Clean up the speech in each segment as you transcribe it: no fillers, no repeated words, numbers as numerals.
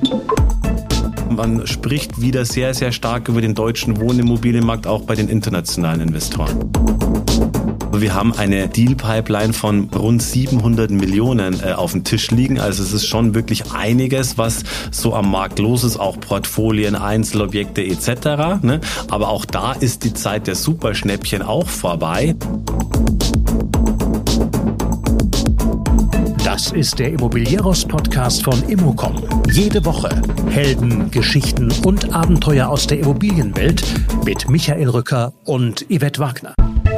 Man spricht wieder sehr, sehr stark über den deutschen Wohnimmobilienmarkt, auch bei den internationalen Investoren. Wir haben eine Deal-Pipeline von rund 700 Millionen auf dem Tisch liegen. Also es ist schon wirklich einiges, was so am Markt los ist, auch Portfolien, Einzelobjekte etc. Aber auch da ist die Zeit der Superschnäppchen auch vorbei. Das ist der Immobilieros-Podcast von Immocom. Jede Woche Helden, Geschichten und Abenteuer aus der Immobilienwelt mit Michael Rücker und Yvette Wagner.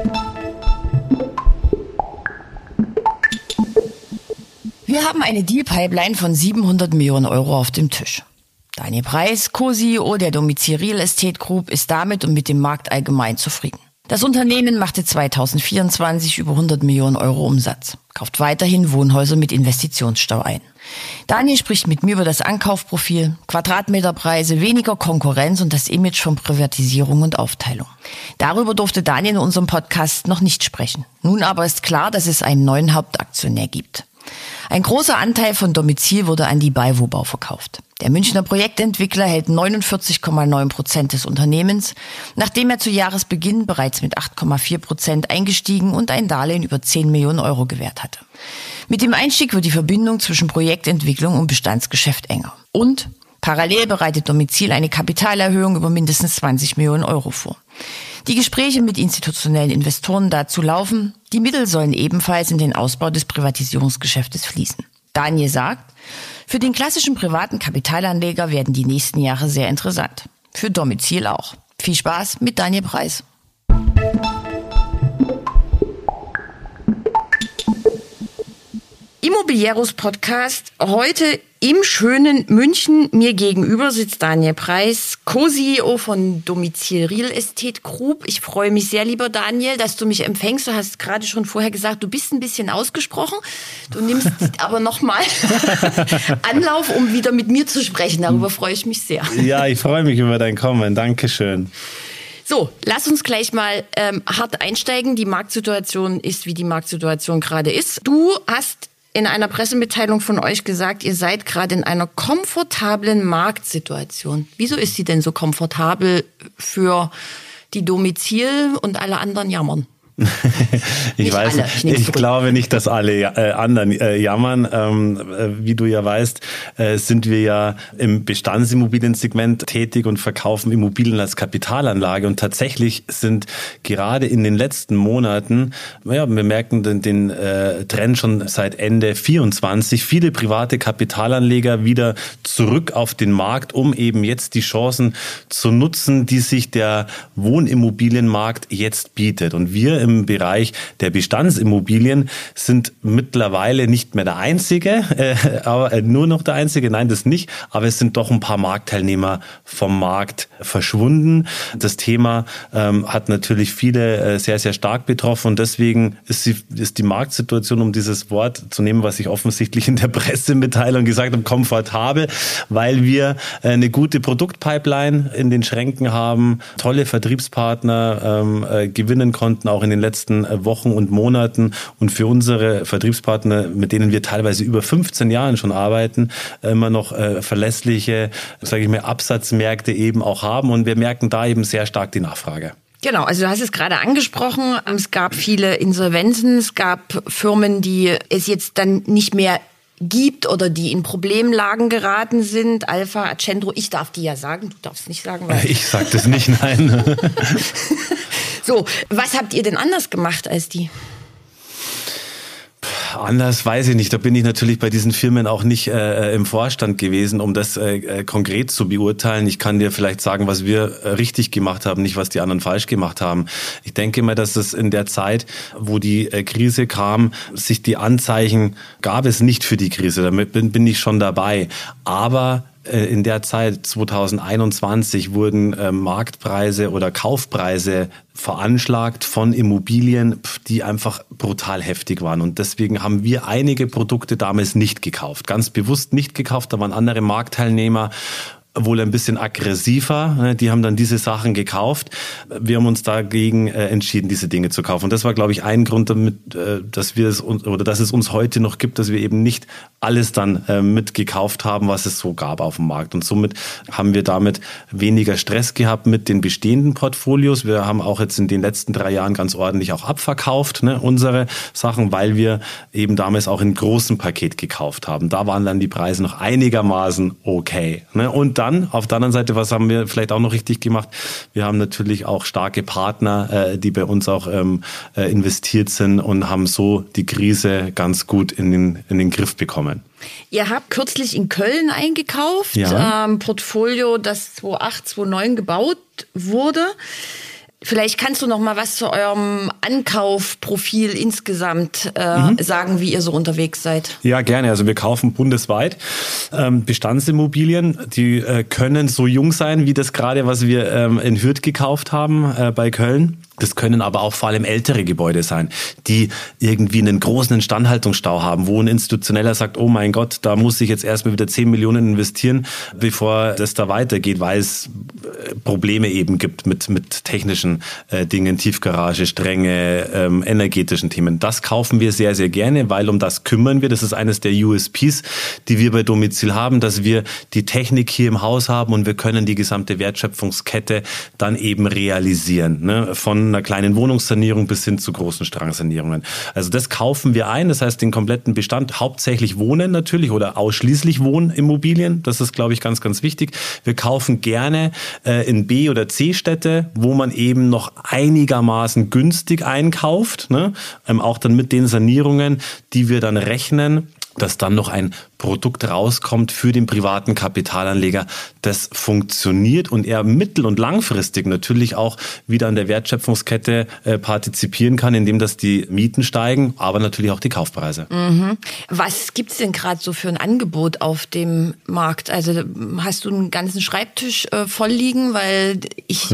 Wir haben eine Deal-Pipeline von 700 Millionen Euro auf dem Tisch. Daniel Preiß, Co-CEO der Domizil Real Estate Group, ist damit und mit dem Markt allgemein zufrieden. Das Unternehmen machte 2024 über 100 Millionen Euro Umsatz, kauft weiterhin Wohnhäuser mit Investitionsstau ein. Daniel spricht mit mir über das Ankaufprofil, Quadratmeterpreise, weniger Konkurrenz und das Image von Privatisierung und Aufteilung. Darüber durfte Daniel in unserem Podcast noch nicht sprechen. Nun aber ist klar, dass es einen neuen Hauptaktionär gibt. Ein großer Anteil von Domizil wurde an die BayWa verkauft. Der Münchner Projektentwickler hält 49,9% des Unternehmens, nachdem er zu Jahresbeginn bereits mit 8,4% eingestiegen und ein Darlehen über 10 Millionen Euro gewährt hatte. Mit dem Einstieg wird die Verbindung zwischen Projektentwicklung und Bestandsgeschäft enger. Und parallel bereitet Domizil eine Kapitalerhöhung über mindestens 20 Millionen Euro vor. Die Gespräche mit institutionellen Investoren dazu laufen. Die Mittel sollen ebenfalls in den Ausbau des Privatisierungsgeschäftes fließen. Daniel sagt, für den klassischen privaten Kapitalanleger werden die nächsten Jahre sehr interessant. Für Domizil auch. Viel Spaß mit Daniel Preiß. Immobilieros Podcast. Heute im schönen München. Mir gegenüber sitzt Daniel Preiß, Co-CEO von Domizil Real Estate Group. Ich freue mich sehr, lieber Daniel, dass du mich empfängst. Du hast gerade schon vorher gesagt, du bist ein bisschen ausgesprochen. Du nimmst aber nochmal Anlauf, um wieder mit mir zu sprechen. Darüber freue ich mich sehr. Ja, ich freue mich über dein Kommen. Dankeschön. So, lass uns gleich mal hart einsteigen. Die Marktsituation ist, wie die Marktsituation gerade ist. Du hast in einer Pressemitteilung von euch gesagt, ihr seid gerade in einer komfortablen Marktsituation. Wieso ist sie denn so komfortabel für die Domizil und alle anderen jammern? Ich glaube nicht, dass alle anderen jammern. Wie du ja weißt, sind wir ja im Bestandsimmobiliensegment tätig und verkaufen Immobilien als Kapitalanlage. Und tatsächlich sind gerade in den letzten Monaten, wir merken den Trend schon seit Ende 24, viele private Kapitalanleger wieder zurück auf den Markt, um eben jetzt die Chancen zu nutzen, die sich der Wohnimmobilienmarkt jetzt bietet. Und wir im Bereich der Bestandsimmobilien sind mittlerweile nicht mehr der Einzige, aber nur noch der Einzige, nein, das nicht, aber es sind doch ein paar Marktteilnehmer vom Markt verschwunden. Das Thema hat natürlich viele sehr, sehr stark betroffen und deswegen ist die Marktsituation, um dieses Wort zu nehmen, was ich offensichtlich in der Pressemitteilung gesagt habe, komfortabel, weil wir eine gute Produktpipeline in den Schränken haben, tolle Vertriebspartner gewinnen konnten, auch in den letzten Wochen und Monaten und für unsere Vertriebspartner, mit denen wir teilweise über 15 Jahren schon arbeiten, immer noch verlässliche, sage ich mal, Absatzmärkte eben auch haben und wir merken da eben sehr stark die Nachfrage. Genau, also du hast es gerade angesprochen, es gab viele Insolvenzen, es gab Firmen, die es jetzt dann nicht mehr gibt oder die in Problemlagen geraten sind. Alpha, Accendro, ich darf die ja sagen, du darfst nicht sagen. Weil ich sag das nicht, nein. So, was habt ihr denn anders gemacht als die? Anders weiß ich nicht. Da bin ich natürlich bei diesen Firmen auch nicht im Vorstand gewesen, um das konkret zu beurteilen. Ich kann dir vielleicht sagen, was wir richtig gemacht haben, nicht was die anderen falsch gemacht haben. Ich denke mal, dass es in der Zeit, wo die Krise kam, sich die Anzeichen gab es nicht für die Krise. Damit bin ich schon dabei. Aber in der Zeit 2021 wurden Marktpreise oder Kaufpreise veranschlagt von Immobilien, die einfach brutal heftig waren. Und deswegen haben wir einige Produkte damals nicht gekauft. Ganz bewusst nicht gekauft. Da waren andere Marktteilnehmer wohl ein bisschen aggressiver. Ne? Die haben dann diese Sachen gekauft. Wir haben uns dagegen entschieden, diese Dinge zu kaufen. Und das war, glaube ich, ein Grund damit, dass es uns heute noch gibt, dass wir eben nicht alles dann mitgekauft haben, was es so gab auf dem Markt. Und somit haben wir damit weniger Stress gehabt mit den bestehenden Portfolios. Wir haben auch jetzt in den letzten 3 Jahren ganz ordentlich auch abverkauft, ne, unsere Sachen, weil wir eben damals auch in großem Paket gekauft haben. Da waren dann die Preise noch einigermaßen okay. Ne? Und dann auf der anderen Seite, was haben wir vielleicht auch noch richtig gemacht? Wir haben natürlich auch starke Partner, die bei uns auch investiert sind und haben so die Krise ganz gut in den Griff bekommen. Ihr habt kürzlich in Köln eingekauft, Portfolio, das 2008, 2009 gebaut wurde. Vielleicht kannst du noch mal was zu eurem Ankaufprofil insgesamt sagen, wie ihr so unterwegs seid. Ja, gerne. Also wir kaufen bundesweit Bestandsimmobilien. Die können so jung sein, wie das gerade, was wir in Hürth gekauft haben bei Köln. Das können aber auch vor allem ältere Gebäude sein, die irgendwie einen großen Instandhaltungsstau haben, wo ein Institutioneller sagt, oh mein Gott, da muss ich jetzt erstmal wieder 10 Millionen investieren, bevor das da weitergeht, weil es Probleme eben gibt mit technischen Dingen, Tiefgarage, Stränge, energetischen Themen. Das kaufen wir sehr, sehr gerne, weil um das kümmern wir. Das ist eines der USPs, die wir bei Domizil haben, dass wir die Technik hier im Haus haben und wir können die gesamte Wertschöpfungskette dann eben realisieren, ne? Von einer kleinen Wohnungssanierung bis hin zu großen Strangsanierungen. Also das kaufen wir ein, das heißt den kompletten Bestand, hauptsächlich Wohnen natürlich oder ausschließlich Wohnimmobilien, das ist, glaube ich, ganz, ganz wichtig. Wir kaufen gerne in B- oder C-Städte, wo man eben noch einigermaßen günstig einkauft, ne? Auch dann mit den Sanierungen, die wir dann rechnen, dass dann noch ein Produkt rauskommt für den privaten Kapitalanleger, das funktioniert und er mittel- und langfristig natürlich auch wieder an der Wertschöpfungskette partizipieren kann, indem dass die Mieten steigen, aber natürlich auch die Kaufpreise. Mhm. Was gibt's denn gerade so für ein Angebot auf dem Markt? Also hast du einen ganzen Schreibtisch voll liegen? Weil ich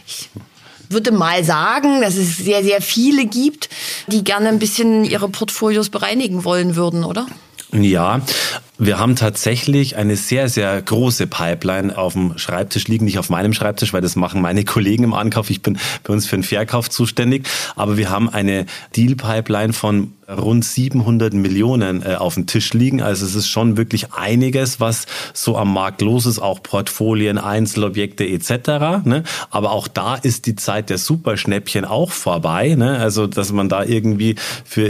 würde mal sagen, dass es sehr, sehr viele gibt, die gerne ein bisschen ihre Portfolios bereinigen wollen würden, oder? Ja, wir haben tatsächlich eine sehr, sehr große Pipeline auf dem Schreibtisch liegen. Nicht auf meinem Schreibtisch, weil das machen meine Kollegen im Ankauf. Ich bin bei uns für den Verkauf zuständig. Aber wir haben eine Deal-Pipeline von rund 700 Millionen auf dem Tisch liegen. Also es ist schon wirklich einiges, was so am Markt los ist. Auch Portfolien, Einzelobjekte etc. Ne? Aber auch da ist die Zeit der Superschnäppchen auch vorbei. Ne? Also dass man da irgendwie für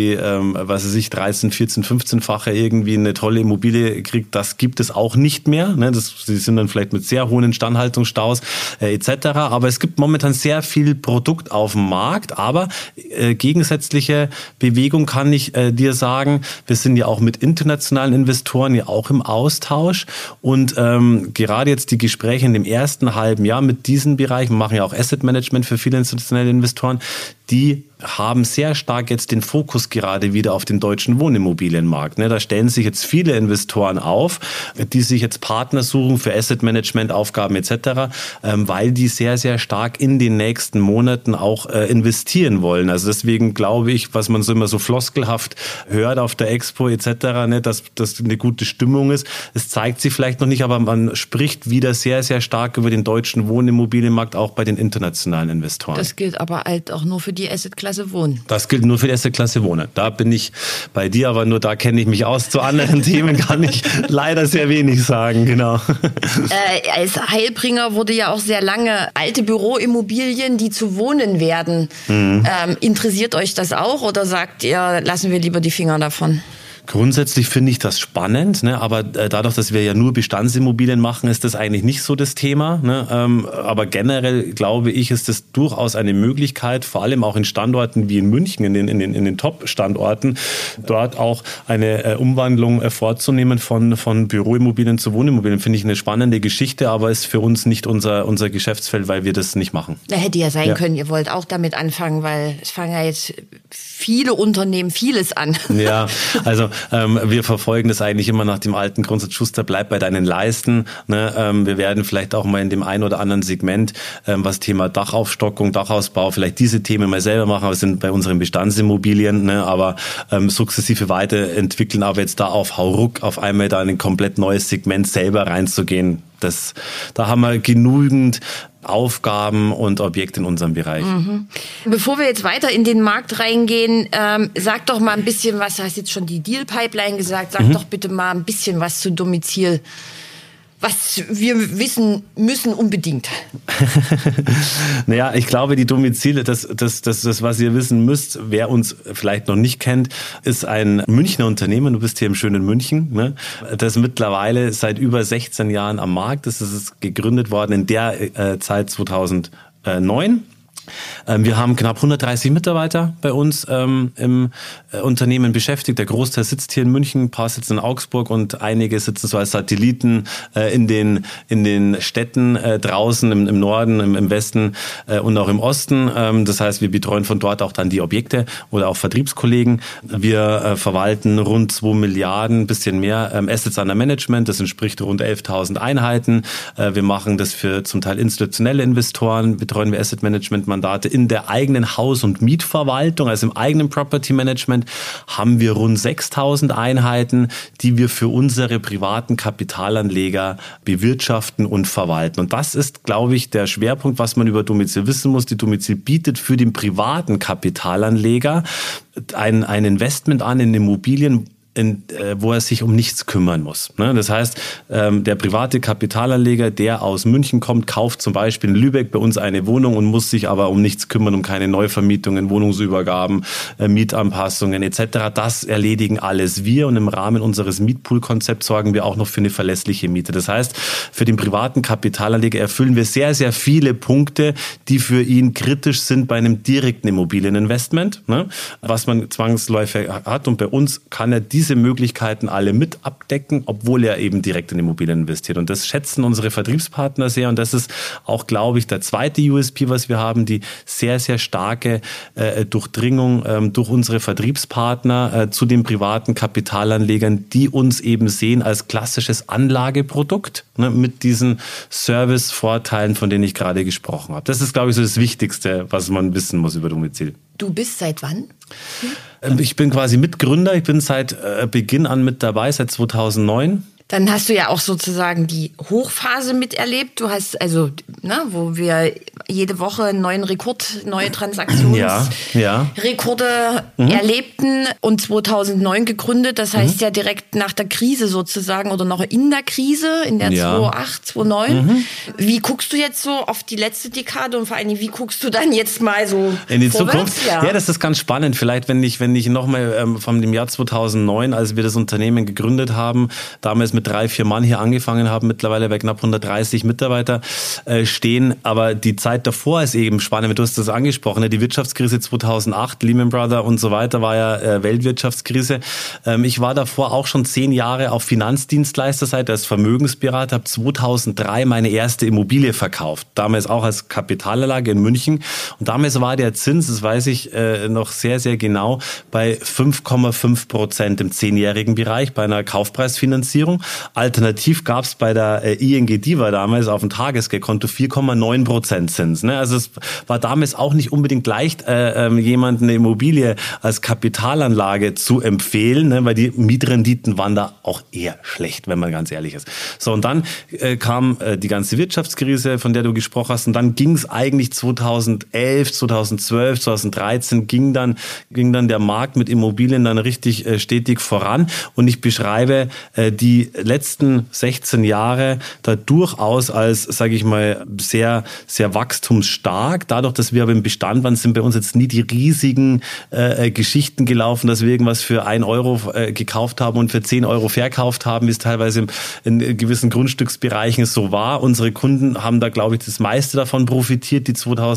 13, 14, 15-fache irgendwie eine tolle Immobilie kriegt, das gibt es auch nicht mehr. Ne? Sie sind dann vielleicht mit sehr hohen Instandhaltungsstaus etc. Aber es gibt momentan sehr viel Produkt auf dem Markt. Aber gegensätzliche Bewegung kann ich dir sagen. Wir sind ja auch mit internationalen Investoren ja auch im Austausch. Und gerade jetzt die Gespräche in dem ersten halben Jahr mit diesen Bereichen, wir machen ja auch Asset Management für viele institutionelle Investoren, die haben sehr stark jetzt den Fokus gerade wieder auf den deutschen Wohnimmobilienmarkt. Da stellen sich jetzt viele Investoren auf, die sich jetzt Partner suchen für Asset-Management-Aufgaben etc., weil die sehr, sehr stark in den nächsten Monaten auch investieren wollen. Also deswegen glaube ich, was man so immer so floskelhaft hört auf der Expo etc., dass das eine gute Stimmung ist. Es zeigt sich vielleicht noch nicht, aber man spricht wieder sehr, sehr stark über den deutschen Wohnimmobilienmarkt, auch bei den internationalen Investoren. Das gilt aber halt auch nur für die Assetklasse Wohnen. Das gilt nur für die Assetklasse Wohnen. Da bin ich bei dir, aber nur da kenne ich mich aus. Zu anderen Themen kann ich leider sehr wenig sagen, genau. Als Heilbringer wurde ja auch sehr lange alte Büroimmobilien, die zu wohnen werden. Interessiert euch das auch oder sagt ihr, lassen wir lieber die Finger davon? Grundsätzlich finde ich das spannend, ne? Aber dadurch, dass wir ja nur Bestandsimmobilien machen, ist das eigentlich nicht so das Thema. Ne? Aber generell glaube ich, ist das durchaus eine Möglichkeit, vor allem auch in Standorten wie in München, in den Top-Standorten, dort auch eine Umwandlung vorzunehmen von Büroimmobilien zu Wohnimmobilien. Finde ich eine spannende Geschichte, aber ist für uns nicht unser Geschäftsfeld, weil wir das nicht machen. Da hätte ja sein können, ihr wollt auch damit anfangen, weil es fangen ja jetzt viele Unternehmen vieles an. Ja, also wir verfolgen das eigentlich immer nach dem alten Grundsatz, Schuster, bleib bei deinen Leisten. Ne? Wir werden vielleicht auch mal in dem einen oder anderen Segment, was Thema Dachaufstockung, Dachausbau, vielleicht diese Themen mal selber machen, aber es sind bei unseren Bestandsimmobilien, ne? Aber sukzessive weiterentwickeln, aber jetzt da auf Hauruck auf einmal da in ein komplett neues Segment selber reinzugehen, Da haben wir genügend Aufgaben und Objekte in unserem Bereich. Bevor wir jetzt weiter in den Markt reingehen, sag doch mal ein bisschen was, du hast jetzt schon die Deal-Pipeline gesagt, sag doch bitte mal ein bisschen was zu Domizil, was wir wissen müssen unbedingt. Naja, ich glaube, die Domizile, das, was ihr wissen müsst, wer uns vielleicht noch nicht kennt, ist ein Münchner Unternehmen. Du bist hier im schönen München, ne? Das mittlerweile seit über 16 Jahren am Markt ist. Das ist gegründet worden in der Zeit 2009. Wir haben knapp 130 Mitarbeiter bei uns im Unternehmen beschäftigt. Der Großteil sitzt hier in München, ein paar sitzen in Augsburg und einige sitzen so als Satelliten in den Städten draußen im Norden, im Westen und auch im Osten. Das heißt, wir betreuen von dort auch dann die Objekte oder auch Vertriebskollegen. Wir verwalten rund 2 Milliarden, bisschen mehr Assets under Management. Das entspricht rund 11.000 Einheiten. Wir machen das für zum Teil institutionelle Investoren, betreuen wir Asset Management Mandate in der eigenen Haus- und Mietverwaltung, also im eigenen Property Management, haben wir rund 6.000 Einheiten, die wir für unsere privaten Kapitalanleger bewirtschaften und verwalten. Und das ist, glaube ich, der Schwerpunkt, was man über Domizil wissen muss. Die Domizil bietet für den privaten Kapitalanleger ein Investment an in Immobilien, wo er sich um nichts kümmern muss. Das heißt, der private Kapitalanleger, der aus München kommt, kauft zum Beispiel in Lübeck bei uns eine Wohnung und muss sich aber um nichts kümmern, um keine Neuvermietungen, Wohnungsübergaben, Mietanpassungen etc. Das erledigen alles wir und im Rahmen unseres Mietpool-Konzepts sorgen wir auch noch für eine verlässliche Miete. Das heißt, für den privaten Kapitalanleger erfüllen wir sehr, sehr viele Punkte, die für ihn kritisch sind bei einem direkten Immobilieninvestment, was man zwangsläufig hat. Und bei uns kann er diese Möglichkeiten alle mit abdecken, obwohl er eben direkt in Immobilien investiert. Und das schätzen unsere Vertriebspartner sehr. Und das ist auch, glaube ich, der zweite USP, was wir haben, die sehr, sehr starke Durchdringung durch unsere Vertriebspartner zu den privaten Kapitalanlegern, die uns eben sehen als klassisches Anlageprodukt, mit diesen Service-Vorteilen, von denen ich gerade gesprochen habe. Das ist, glaube ich, so das Wichtigste, was man wissen muss über Domizil. Du bist seit wann? Ich bin quasi Mitgründer. Ich bin seit Beginn an mit dabei, seit 2009. Dann hast du ja auch sozusagen die Hochphase miterlebt. Du hast also, wo wir jede Woche einen neuen Rekord, neue Transaktionsrekorde erlebten und 2009 gegründet. Das heißt ja direkt nach der Krise sozusagen oder noch in der Krise, in der 2008, 2009. Wie guckst du jetzt so auf die letzte Dekade und vor allem, wie guckst du dann jetzt mal so in die vorwärts? Zukunft? Ja, das ist ganz spannend. Vielleicht, wenn ich nochmal von dem Jahr 2009, als wir das Unternehmen gegründet haben, damals mit 3-4 Mann hier angefangen haben, mittlerweile bei knapp 130 Mitarbeiter stehen. Aber die Zeit davor ist eben spannend. Du hast das angesprochen, die Wirtschaftskrise 2008, Lehman Brothers und so weiter war ja Weltwirtschaftskrise. Ich war davor auch schon 10 Jahre auf Finanzdienstleisterseite als Vermögensberater, habe 2003 meine erste Immobilie verkauft. Damals auch als Kapitalanlage in München. Und damals war der Zins, das weiß ich noch sehr, sehr genau, bei 5,5% im 10-jährigen Bereich bei einer Kaufpreisfinanzierung. Alternativ gab es bei der ING DIVA damals auf dem Tagesgeldkonto 4,9% Zins. Also es war damals auch nicht unbedingt leicht, jemanden eine Immobilie als Kapitalanlage zu empfehlen, weil die Mietrenditen waren da auch eher schlecht, wenn man ganz ehrlich ist. So, und dann kam die ganze Wirtschaftskrise, von der du gesprochen hast, und dann ging es eigentlich 2011, 2012, 2013 ging dann der Markt mit Immobilien dann richtig stetig voran. Und ich beschreibe die letzten 16 Jahre da durchaus als, sage ich mal, sehr, sehr wachstumsstark. Dadurch, dass wir aber im Bestand waren, sind bei uns jetzt nie die riesigen Geschichten gelaufen, dass wir irgendwas für 1 Euro gekauft haben und für 10 Euro verkauft haben, wie es teilweise in gewissen Grundstücksbereichen so war. Unsere Kunden haben da, glaube ich, das meiste davon profitiert, die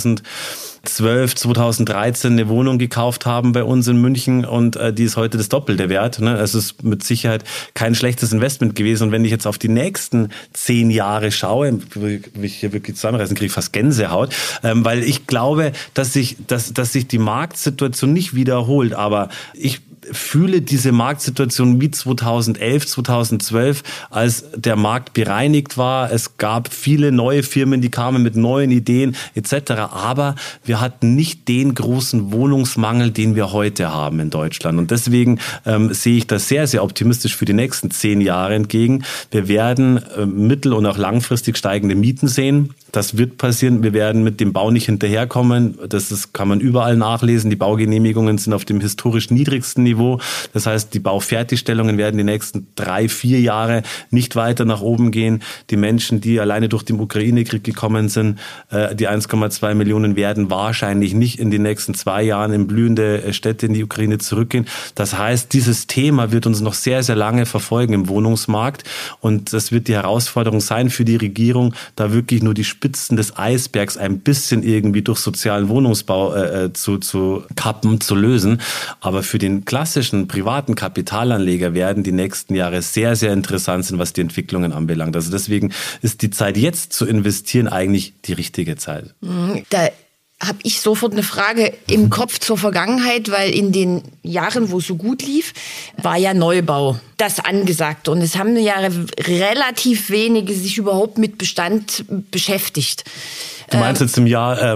2012, 2013 eine Wohnung gekauft haben bei uns in München und die ist heute das Doppelte wert. Es ist mit Sicherheit kein schlechtes Investment gewesen. Und wenn ich jetzt auf die nächsten 10 Jahre schaue, will ich hier wirklich zusammenreißen, kriege ich fast Gänsehaut, weil ich glaube, dass sich die Marktsituation nicht wiederholt. Aber fühle diese Marktsituation wie 2011, 2012, als der Markt bereinigt war. Es gab viele neue Firmen, die kamen mit neuen Ideen etc. Aber wir hatten nicht den großen Wohnungsmangel, den wir heute haben in Deutschland. Und deswegen sehe ich das sehr, sehr optimistisch für die nächsten 10 Jahre entgegen. Wir werden mittel- und auch langfristig steigende Mieten sehen. Das wird passieren. Wir werden mit dem Bau nicht hinterherkommen. Kann man überall nachlesen. Die Baugenehmigungen sind auf dem historisch niedrigsten Niveau. Das heißt, die Baufertigstellungen werden die nächsten 3-4 Jahre nicht weiter nach oben gehen. Die Menschen, die alleine durch den Ukraine-Krieg gekommen sind, die 1,2 Millionen, werden wahrscheinlich nicht in den nächsten 2 Jahren in blühende Städte in die Ukraine zurückgehen. Das heißt, dieses Thema wird uns noch sehr, sehr lange verfolgen im Wohnungsmarkt. Und das wird die Herausforderung sein für die Regierung, da wirklich nur die Spitzen des Eisbergs ein bisschen irgendwie durch sozialen Wohnungsbau zu kappen, zu lösen. Aber für den klassischen privaten Kapitalanleger werden die nächsten Jahre sehr, sehr interessant sein, was die Entwicklungen anbelangt. Also deswegen ist die Zeit jetzt zu investieren eigentlich die richtige Zeit. Da habe ich sofort eine Frage im Kopf zur Vergangenheit, weil in den Jahren, wo es so gut lief, war ja Neubau das Angesagte. Und es haben ja relativ wenige sich überhaupt mit Bestand beschäftigt. Du meinst jetzt im Jahr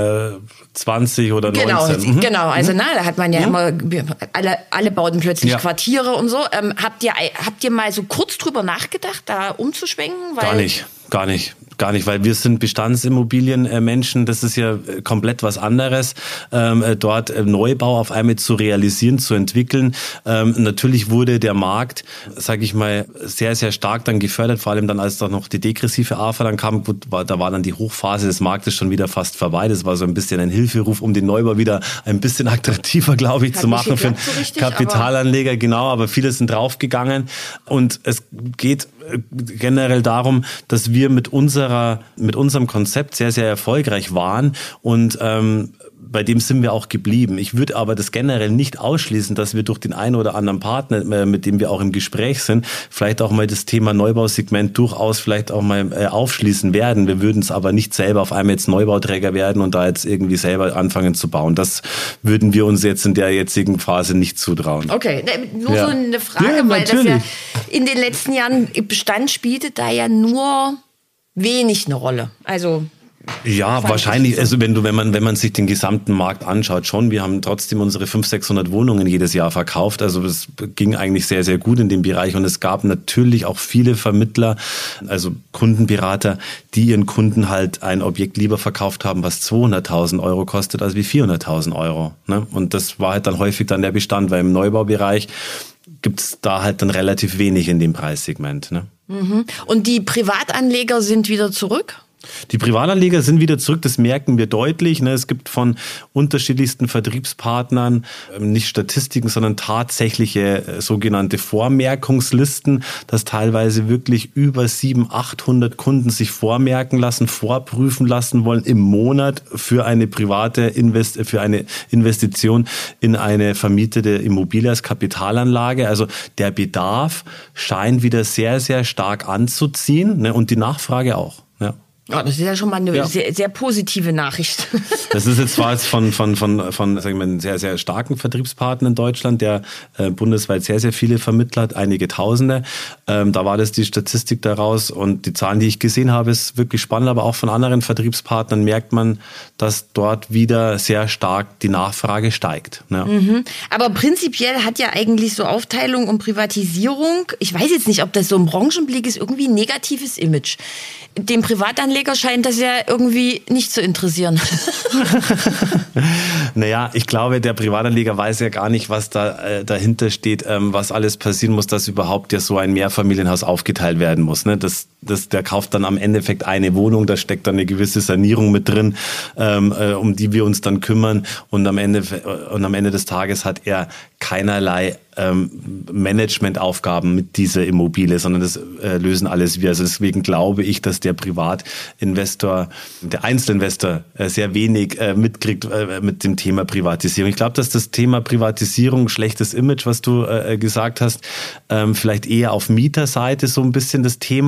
20 oder 19? Genau. Also da hat man ja immer, alle bauten plötzlich Quartiere und so. Habt ihr mal so kurz drüber nachgedacht, da umzuschwenken? Gar nicht, weil wir sind Bestandsimmobilienmenschen, das ist ja komplett was anderes, dort Neubau auf einmal zu realisieren, zu entwickeln. Natürlich wurde der Markt, sage ich mal, sehr, sehr stark dann gefördert, vor allem dann, als da noch die degressive AFA dann kam, da war dann die Hochphase des Marktes schon wieder fast vorbei. Das war so ein bisschen ein Hilferuf, um den Neubau wieder ein bisschen attraktiver, glaube ich, zu machen für einen Kapitalanleger. Genau, aber viele sind draufgegangen und es geht generell darum, dass wir mit unserem Konzept sehr, sehr erfolgreich waren und bei dem sind wir auch geblieben. Ich würde aber das generell nicht ausschließen, dass wir durch den einen oder anderen Partner, mit dem wir auch im Gespräch sind, vielleicht auch mal das Thema Neubausegment durchaus vielleicht auch mal aufschließen werden. Wir würden es aber nicht selber auf einmal jetzt Neubauträger werden und da jetzt irgendwie selber anfangen zu bauen. Das würden wir uns jetzt in der jetzigen Phase nicht zutrauen. Okay, nur so eine Frage, weil das ja in den letzten Jahren Bestand spielte da ja nur wenig eine Rolle. Also ja, wahrscheinlich, also wenn man sich den gesamten Markt anschaut, schon. Wir haben trotzdem unsere 500-600 Wohnungen jedes Jahr verkauft. Also es ging eigentlich sehr, sehr gut in dem Bereich. Und es gab natürlich auch viele Vermittler, also Kundenberater, die ihren Kunden halt ein Objekt lieber verkauft haben, was 200.000 Euro kostet, als wie 400.000 Euro. Ne? Und das war halt dann häufig dann der Bestand, weil im Neubaubereich gibt's da halt dann relativ wenig in dem Preissegment. Ne? Und die Privatanleger sind wieder zurück? Die Privatanleger sind wieder zurück, das merken wir deutlich. Es gibt von unterschiedlichsten Vertriebspartnern nicht Statistiken, sondern tatsächliche sogenannte Vormerkungslisten, dass teilweise wirklich über 700-800 Kunden sich vormerken lassen, vorprüfen lassen wollen im Monat für eine private Investition in eine vermietete Immobilie als Kapitalanlage. Also der Bedarf scheint wieder sehr, sehr stark anzuziehen, und die Nachfrage auch. Ja. Ja, das ist ja schon mal eine sehr, sehr positive Nachricht. Das ist jetzt zwar jetzt von sagen wir, einem sehr, sehr starken Vertriebspartner in Deutschland, der bundesweit sehr, sehr viele Vermittler hat, einige Tausende. Da war das die Statistik daraus und die Zahlen, die ich gesehen habe, ist wirklich spannend, aber auch von anderen Vertriebspartnern merkt man, dass dort wieder sehr stark die Nachfrage steigt. Ja. Aber prinzipiell hat ja eigentlich so Aufteilung und Privatisierung, ich weiß jetzt nicht, ob das so ein Branchenblick ist, irgendwie ein negatives Image. Dem Privatanleger scheint das ja irgendwie nicht zu interessieren. Naja, ich glaube, der Privatanleger weiß ja gar nicht, was da dahinter steht, was alles passieren muss, dass überhaupt ja so ein Mehrfamilienhaus aufgeteilt werden muss. Ne? Der kauft dann am Endeffekt eine Wohnung, da steckt dann eine gewisse Sanierung mit drin, um die wir uns dann kümmern und am Ende des Tages hat er keinerlei Managementaufgaben mit dieser Immobilie, sondern das lösen alles wir. Also deswegen glaube ich, dass der Privatinvestor, der Einzelinvestor sehr wenig mitkriegt mit dem Thema Privatisierung. Ich glaube, dass das Thema Privatisierung, schlechtes Image, was du gesagt hast, vielleicht eher auf Mieterseite so ein bisschen das Thema ist.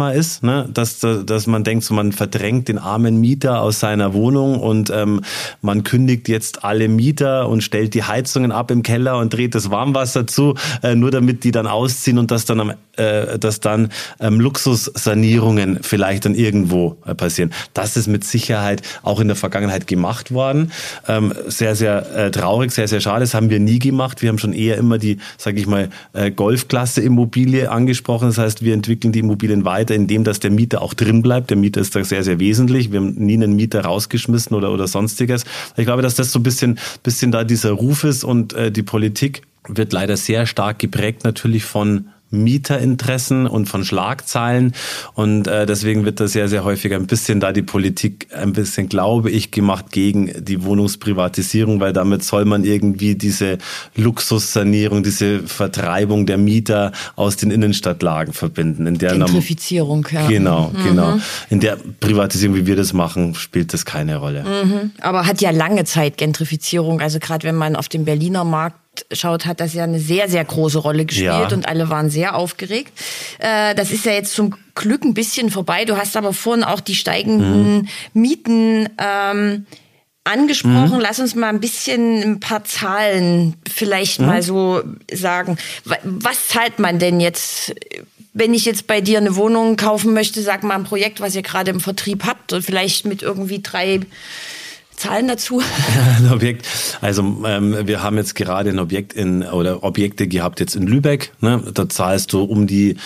ne? Dass man denkt, so man verdrängt den armen Mieter aus seiner Wohnung und man kündigt jetzt alle Mieter und stellt die Heizungen ab im Keller und dreht das Warmwasser zu, nur damit die dann ausziehen und dass dann Luxussanierungen vielleicht dann irgendwo passieren. Das ist mit Sicherheit auch in der Vergangenheit gemacht worden. Sehr, sehr traurig, sehr, sehr schade. Das haben wir nie gemacht. Wir haben schon eher immer die, sage ich mal, Golfklasse-Immobilie angesprochen. Das heißt, wir entwickeln die Immobilien weiter, indem dass der Mieter auch drin bleibt. Der Mieter ist da sehr, sehr wesentlich. Wir haben nie einen Mieter rausgeschmissen oder sonstiges. Ich glaube, dass das so ein bisschen da dieser Ruf ist und die Politik wird leider sehr stark geprägt natürlich von Mieterinteressen und von Schlagzeilen und deswegen wird da sehr, sehr häufig ein bisschen da die Politik ein bisschen, glaube ich, gemacht gegen die Wohnungsprivatisierung, weil damit soll man irgendwie diese Luxussanierung, diese Vertreibung der Mieter aus den Innenstadtlagen verbinden. In der Gentrifizierung, ja. Genau. In der Privatisierung, wie wir das machen, spielt das keine Rolle. Aber hat ja lange Zeit Gentrifizierung, also gerade wenn man auf den Berliner Markt schaut, hat das ja eine sehr, sehr große Rolle gespielt und alle waren sehr aufgeregt. Das ist ja jetzt zum Glück ein bisschen vorbei. Du hast aber vorhin auch die steigenden Mieten angesprochen. Lass uns mal ein paar Zahlen vielleicht mal so sagen. Was zahlt man denn jetzt, wenn ich jetzt bei dir eine Wohnung kaufen möchte? Sag mal ein Projekt, was ihr gerade im Vertrieb habt und vielleicht mit irgendwie 3 Zahlen dazu? Ein Objekt. Also wir haben jetzt gerade ein Objekt Objekte gehabt jetzt in Lübeck. Ne? Da zahlst du um die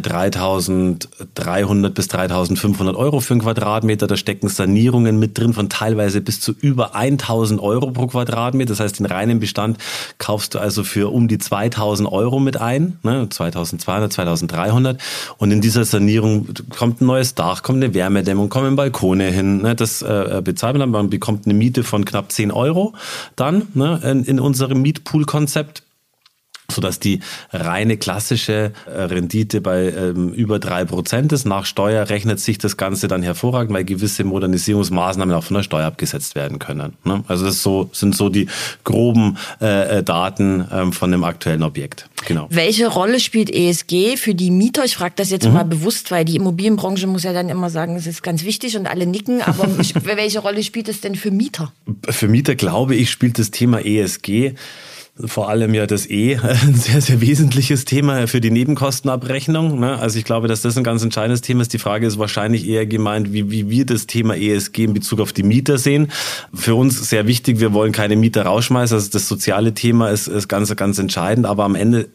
3.300 bis 3.500 Euro für einen Quadratmeter. Da stecken Sanierungen mit drin von teilweise bis zu über 1.000 Euro pro Quadratmeter. Das heißt, den reinen Bestand kaufst du also für um die 2.000 Euro mit ein. Ne? 2.200, 2.300. Und in dieser Sanierung kommt ein neues Dach, kommt eine Wärmedämmung, kommen Balkone hin. Ne? Das bezahlt man, man bekommt eine Miete von knapp 10 Euro dann in unserem Mietpool-Konzept, sodass die reine klassische Rendite bei über 3% ist. Nach Steuer rechnet sich das Ganze dann hervorragend, weil gewisse Modernisierungsmaßnahmen auch von der Steuer abgesetzt werden können. Ne? Also das sind so die groben Daten von dem aktuellen Objekt. Genau. Welche Rolle spielt ESG für die Mieter? Ich frage das jetzt mal bewusst, weil die Immobilienbranche muss ja dann immer sagen, es ist ganz wichtig und alle nicken. Aber welche Rolle spielt es denn für Mieter? Für Mieter, glaube ich, spielt das Thema ESG vor allem ja das ein sehr, sehr wesentliches Thema für die Nebenkostenabrechnung. Also ich glaube, dass das ein ganz entscheidendes Thema ist. Die Frage ist wahrscheinlich eher gemeint, wie wir das Thema ESG in Bezug auf die Mieter sehen. Für uns sehr wichtig, wir wollen keine Mieter rausschmeißen. Also das soziale Thema ist ganz, ganz entscheidend. Aber am Ende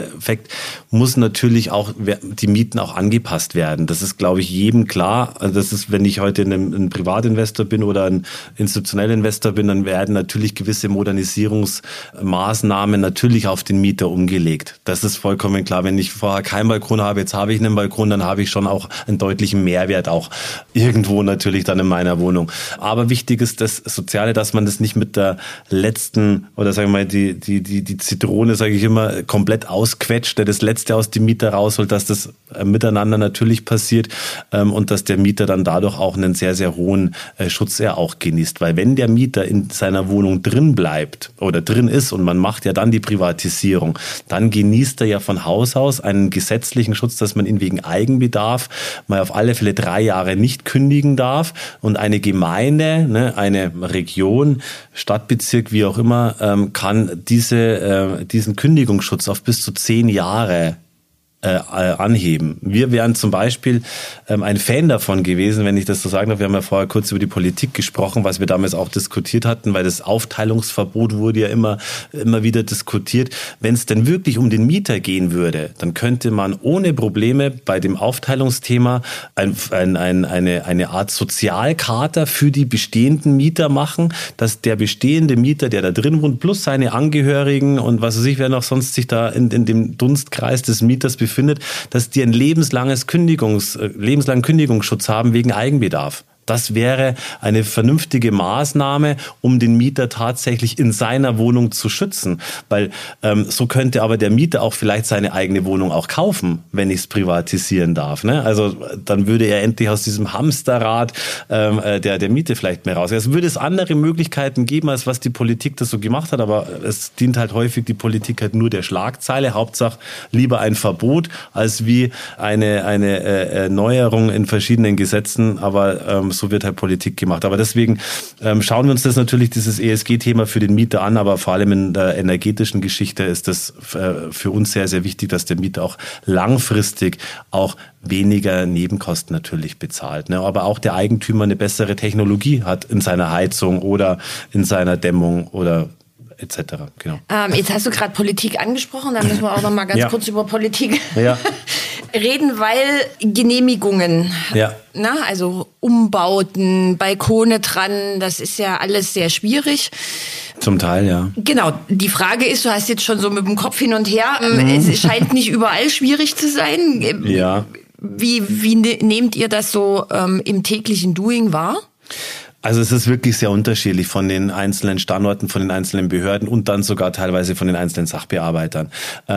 muss natürlich auch die Mieten auch angepasst werden. Das ist, glaube ich, jedem klar. Das ist, wenn ich heute ein Privatinvestor bin oder ein institutioneller Investor bin, dann werden natürlich gewisse Modernisierungsmaßnahmen natürlich auf den Mieter umgelegt. Das ist vollkommen klar. Wenn ich vorher keinen Balkon habe, jetzt habe ich einen Balkon, dann habe ich schon auch einen deutlichen Mehrwert auch irgendwo natürlich dann in meiner Wohnung. Aber wichtig ist das Soziale, dass man das nicht mit der letzten oder sagen wir mal die Zitrone, sage ich immer, komplett ausquetscht, der das Letzte aus dem Mieter rausholt, dass das miteinander natürlich passiert und dass der Mieter dann dadurch auch einen sehr, sehr hohen Schutz auch genießt. Weil wenn der Mieter in seiner Wohnung drin bleibt oder drin ist und man macht ja dann die Privatisierung, dann genießt er ja von Haus aus einen gesetzlichen Schutz, dass man ihn wegen Eigenbedarf mal auf alle Fälle 3 Jahre nicht kündigen darf und eine Gemeinde, eine Region, Stadtbezirk, wie auch immer, kann diesen Kündigungsschutz auf bis zu 10 Jahre anheben. Wir wären zum Beispiel ein Fan davon gewesen, wenn ich das so sagen darf. Wir haben ja vorher kurz über die Politik gesprochen, was wir damals auch diskutiert hatten, weil das Aufteilungsverbot wurde ja immer wieder diskutiert. Wenn es denn wirklich um den Mieter gehen würde, dann könnte man ohne Probleme bei dem Aufteilungsthema eine Art Sozialcharta für die bestehenden Mieter machen, dass der bestehende Mieter, der da drin wohnt, plus seine Angehörigen und was weiß ich, wer noch sonst sich da in dem Dunstkreis des Mieters befindet, dass die einen lebenslangen Kündigungsschutz haben wegen Eigenbedarf. Das wäre eine vernünftige Maßnahme, um den Mieter tatsächlich in seiner Wohnung zu schützen. Weil so könnte aber der Mieter auch vielleicht seine eigene Wohnung auch kaufen, wenn ich es privatisieren darf. Ne? Also dann würde er endlich aus diesem Hamsterrad der Miete vielleicht mehr raus. Es würde es andere Möglichkeiten geben, als was die Politik das so gemacht hat, aber es dient halt häufig die Politik halt nur der Schlagzeile. Hauptsache lieber ein Verbot als wie eine Neuerung in verschiedenen Gesetzen, aber so wird halt Politik gemacht. Aber deswegen schauen wir uns das natürlich, dieses ESG-Thema für den Mieter an, aber vor allem in der energetischen Geschichte ist das für uns sehr, sehr wichtig, dass der Mieter auch langfristig auch weniger Nebenkosten natürlich bezahlt. Ne? Aber auch der Eigentümer eine bessere Technologie hat in seiner Heizung oder in seiner Dämmung oder etc. Genau. Jetzt hast du gerade Politik angesprochen, da müssen wir auch noch mal ganz kurz über Politik reden, weil Genehmigungen, also Umbauten, Balkone dran, das ist ja alles sehr schwierig. Zum Teil, ja. Genau, die Frage ist, du hast jetzt schon so mit dem Kopf hin und her, es scheint nicht überall schwierig zu sein. Ja. Wie nehmt ihr das so im täglichen Doing wahr? Also es ist wirklich sehr unterschiedlich von den einzelnen Standorten, von den einzelnen Behörden und dann sogar teilweise von den einzelnen Sachbearbeitern.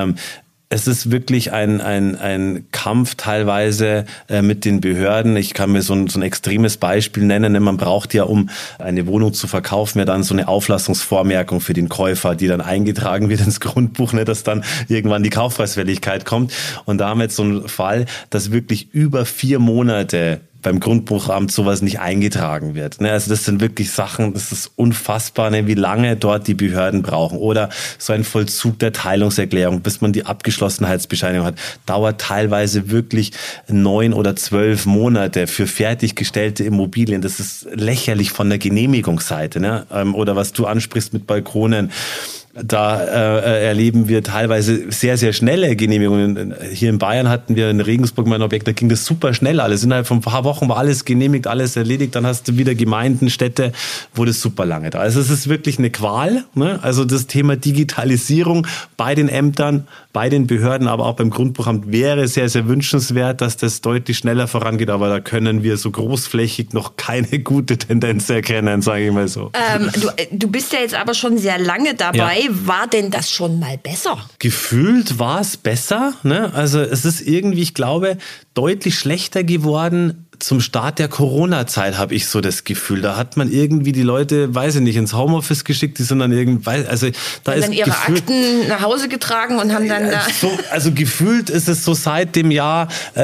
Es ist wirklich ein Kampf teilweise mit den Behörden. Ich kann mir so ein extremes Beispiel nennen. Man braucht ja, um eine Wohnung zu verkaufen, ja dann so eine Auflassungsvormerkung für den Käufer, die dann eingetragen wird ins Grundbuch, ne, dass dann irgendwann die Kaufpreisfälligkeit kommt. Und da haben wir jetzt so einen Fall, dass wirklich über 4 Monate beim Grundbuchamt sowas nicht eingetragen wird. Also das sind wirklich Sachen, das ist unfassbar, wie lange dort die Behörden brauchen. Oder so ein Vollzug der Teilungserklärung, bis man die Abgeschlossenheitsbescheinigung hat, dauert teilweise wirklich 9 oder 12 Monate für fertiggestellte Immobilien. Das ist lächerlich von der Genehmigungsseite. Oder was du ansprichst mit Balkonen. Da erleben wir teilweise sehr, sehr schnelle Genehmigungen. Hier in Bayern hatten wir in Regensburg mal ein Objekt, da ging das super schnell alles. Innerhalb von ein paar Wochen war alles genehmigt, alles erledigt. Dann hast du wieder Gemeinden, Städte, wo das super lange da. Also es ist wirklich eine Qual. Ne? Also das Thema Digitalisierung bei den Ämtern, bei den Behörden, aber auch beim Grundbuchamt wäre sehr, sehr wünschenswert, dass das deutlich schneller vorangeht. Aber da können wir so großflächig noch keine gute Tendenz erkennen, sage ich mal so. Du bist ja jetzt aber schon sehr lange dabei. Ja. War denn das schon mal besser? Gefühlt war es besser. Ne? Also es ist irgendwie, ich glaube, deutlich schlechter geworden zum Start der Corona-Zeit, habe ich so das Gefühl. Da hat man irgendwie die Leute, weiß ich nicht, ins Homeoffice geschickt, die sind dann irgendwie, also da ist dann ihre Akten nach Hause getragen und haben dann da... Also gefühlt ist es so seit dem Jahr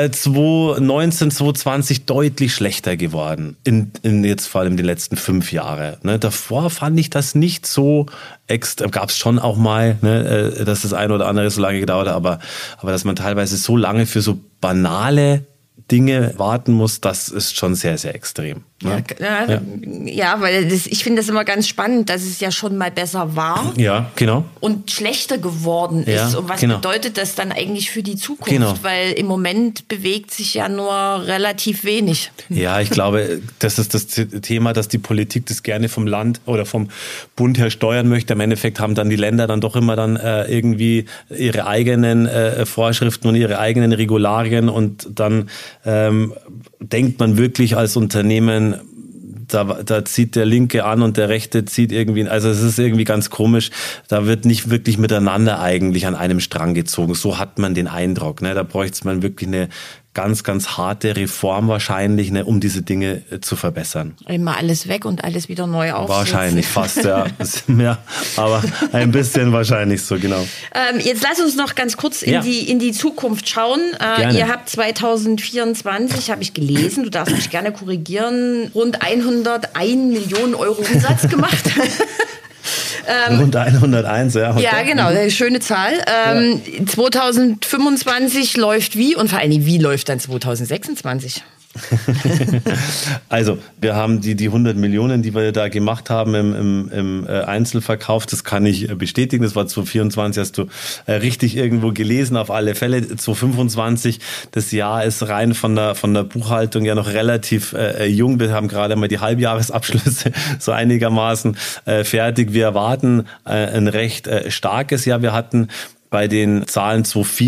2019, 2020 deutlich schlechter geworden. In jetzt vor allem die letzten 5 Jahre. Ne? Davor fand ich das nicht so extra, gab es schon auch mal, ne, dass das eine oder andere so lange gedauert hat, aber dass man teilweise so lange für so banale Dinge warten muss, das ist schon sehr, sehr extrem. Ne? Ja, weil ich finde das immer ganz spannend, dass es ja schon mal besser war. Ja, genau. Und schlechter geworden ist. Ja, und was bedeutet das dann eigentlich für die Zukunft? Genau. Weil im Moment bewegt sich ja nur relativ wenig. Ja, ich glaube, das ist das Thema, dass die Politik das gerne vom Land oder vom Bund her steuern möchte. Im Endeffekt haben dann die Länder dann doch immer dann irgendwie ihre eigenen Vorschriften und ihre eigenen Regularien und dann denkt man wirklich als Unternehmen, da zieht der Linke an und der Rechte zieht irgendwie, also es ist irgendwie ganz komisch, da wird nicht wirklich miteinander eigentlich an einem Strang gezogen. So hat man den Eindruck. Ne? Da bräuchte man wirklich eine ganz, ganz harte Reform wahrscheinlich, ne, um diese Dinge zu verbessern. Immer alles weg und alles wieder neu aufsetzen. Wahrscheinlich, fast, ja. Ja, aber ein bisschen wahrscheinlich so, genau. Jetzt lass uns noch ganz kurz in die Zukunft schauen. Ihr habt 2024, habe ich gelesen, du darfst mich gerne korrigieren, rund 101 Millionen Euro Umsatz gemacht. Rund 101, ja. Okay. Ja, genau, eine schöne Zahl. 2025 läuft wie und vor allem, wie läuft dann 2026? Also, wir haben die 100 Millionen, die wir da gemacht haben im Einzelverkauf, das kann ich bestätigen. Das war 2024, hast du richtig irgendwo gelesen, auf alle Fälle. 2025, das Jahr ist rein von der Buchhaltung ja noch relativ jung. Wir haben gerade mal die Halbjahresabschlüsse so einigermaßen fertig. Wir erwarten ein recht starkes Jahr. Wir hatten bei den Zahlen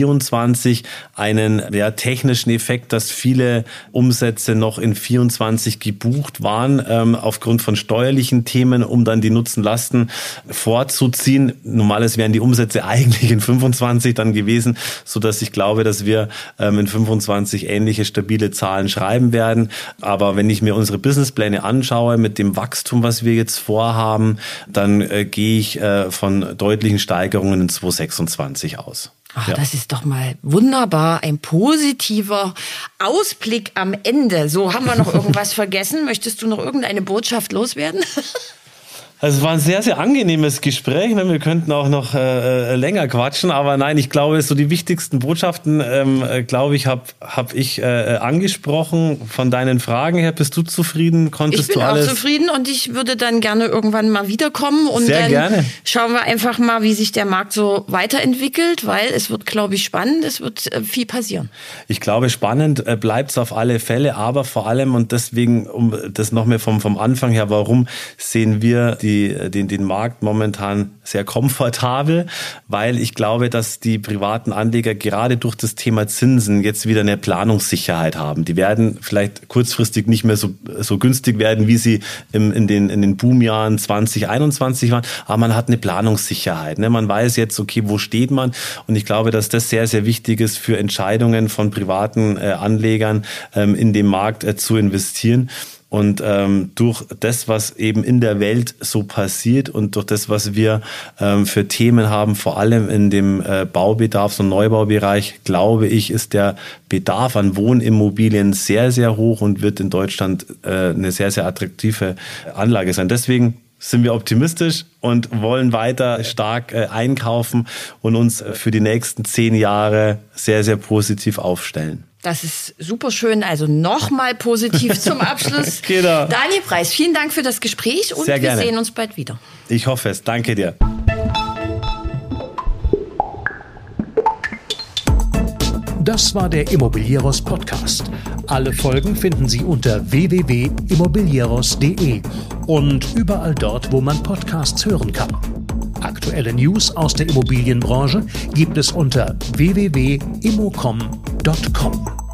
2024 einen technischen Effekt, dass viele Umsätze noch in 24 gebucht waren, aufgrund von steuerlichen Themen, um dann die Nutzenlasten vorzuziehen. Normales wären die Umsätze eigentlich in 25 dann gewesen, sodass ich glaube, dass wir in 25 ähnliche stabile Zahlen schreiben werden. Aber wenn ich mir unsere Businesspläne anschaue mit dem Wachstum, was wir jetzt vorhaben, dann gehe ich von deutlichen Steigerungen in 2026 aus. Ach, das ist doch mal wunderbar. Ein positiver Ausblick am Ende. So, haben wir noch irgendwas vergessen? Möchtest du noch irgendeine Botschaft loswerden? Also es war ein sehr, sehr angenehmes Gespräch. Wir könnten auch noch länger quatschen, aber nein, ich glaube, so die wichtigsten Botschaften, glaube ich, habe ich angesprochen. Von deinen Fragen her, bist du zufrieden? Konntest du alles? Ich bin auch zufrieden und ich würde dann gerne irgendwann mal wiederkommen und sehr dann gerne. Schauen wir einfach mal, wie sich der Markt so weiterentwickelt, weil es wird, glaube ich, spannend, es wird viel passieren. Ich glaube, spannend bleibt es auf alle Fälle, aber vor allem, und deswegen, um das noch mehr vom Anfang her, warum sehen wir den Markt momentan sehr komfortabel, weil ich glaube, dass die privaten Anleger gerade durch das Thema Zinsen jetzt wieder eine Planungssicherheit haben. Die werden vielleicht kurzfristig nicht mehr so günstig werden, wie sie in den Boomjahren 2021 waren, aber man hat eine Planungssicherheit. Ne? Man weiß jetzt, okay, wo steht man? Und ich glaube, dass das sehr, sehr wichtig ist für Entscheidungen von privaten Anlegern, in den Markt zu investieren. Und durch das, was eben in der Welt so passiert und durch das, was wir für Themen haben, vor allem in dem Baubedarfs- und Neubaubereich, glaube ich, ist der Bedarf an Wohnimmobilien sehr, sehr hoch und wird in Deutschland eine sehr, sehr attraktive Anlage sein. Deswegen sind wir optimistisch und wollen weiter stark einkaufen und uns für die nächsten 10 Jahre sehr, sehr positiv aufstellen. Das ist super schön. Also nochmal positiv zum Abschluss. Genau. Daniel Preiß, vielen Dank für das Gespräch und wir sehen uns bald wieder. Ich hoffe es. Danke dir. Das war der Immobilieros Podcast. Alle Folgen finden Sie unter www.immobilieros.de und überall dort, wo man Podcasts hören kann. Aktuelle News aus der Immobilienbranche gibt es unter www.immocom.com.